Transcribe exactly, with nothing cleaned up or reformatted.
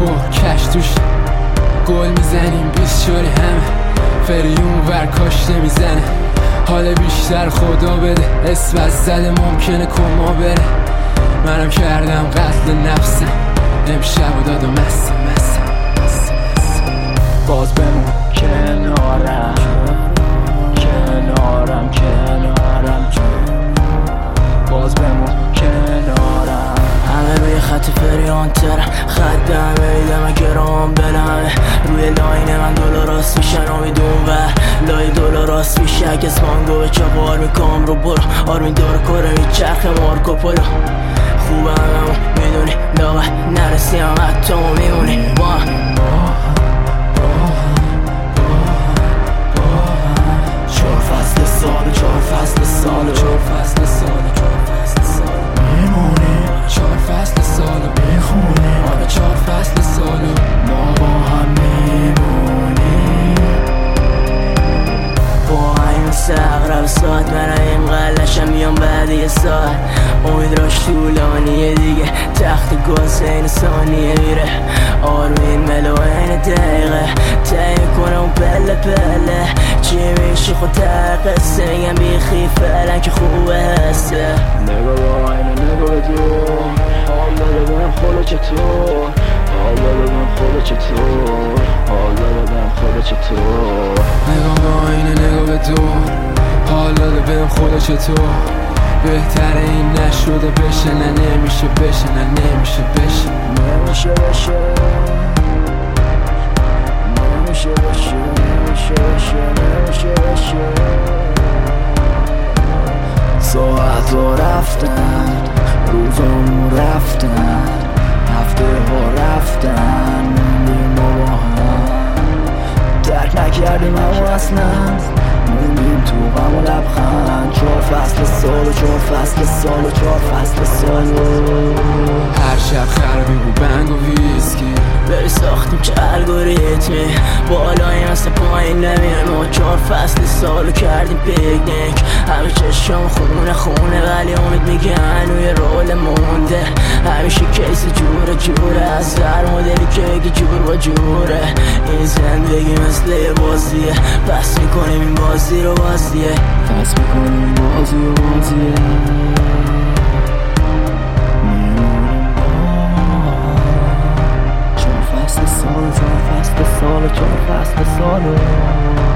پر کش توش گل میزنیم بیست شوری همه فریون ور کاش نمیزنه حال بیشتر خدا بده اسم از زده ممکنه کما بره منم کردم قتل نفسم امشب و داد و مستم مستم باز بمون کنارم کنارم کنارم باز بمون کنارم همه روی خط فریان ترم خط دمه ایدم گرام بلمه روی لاین من دلار راست میشن امیدون و لای دلار راست میشه اگه اسمانگو به چاقار میکنم رو برو آرمین دور کره میچرخه مارکو پولو خوبم همون میدونی لاغه نرسیم حتی ما میمونی با چهار فصل سال چهار فصل سال چهار فصل سال چهار فصل سال میمونی چهار فصل سالو میخونی آره چهار فصل سالو ما با هم میمونی با این سقرب ساعت من این قلشم میام بعد یه ساعت امید راش طولانیه دیگه تخت گاز این ثانیه میره آروین ملو این دقیقه تایی میکنه اون پله پله چی میشه خود تر قصه میگم بیخی فعلا که خوبه هسته نگاه با اینه نگاه به دور حال داده بهم خدا چطور حال داده بهم خدا چطور حال داده بهم خدا چطور نگاه به آینه نگاه به دور حال داده بهم خدا چطور بهتره این نشده بشه نه نمیشه بشه نه نمیشه بشه نمیشه بشه نمیشه بشه نمیشه بشه نمیشه بشه ساعت ها رفتن روزامون رفتن هفته ها رفتن موندیم ما با هم درک نکردیم اما اصلا موندیم تو غم و لبخند چهار فصل سال و چهار فصل سال و چهار فصل سال هر شب خرابی بود بنگ و ویسکی بری ساختیم چه الگوریتمی بالایی مثل پایین نمیره ما چهار فصل سالو کردیم پیکنیک همه چشم خونه خونه ولی امید میگن روی رول مونده همیشه کیس جوره جوره از هر مدلی که بگی جور با جوره این زندگی مثل یه بازیه پس میکنیم این بازی رو بازیه پس میکنیم این بازی رو بازیه چهار فصل سال چهار فصل سال چهار فصل سال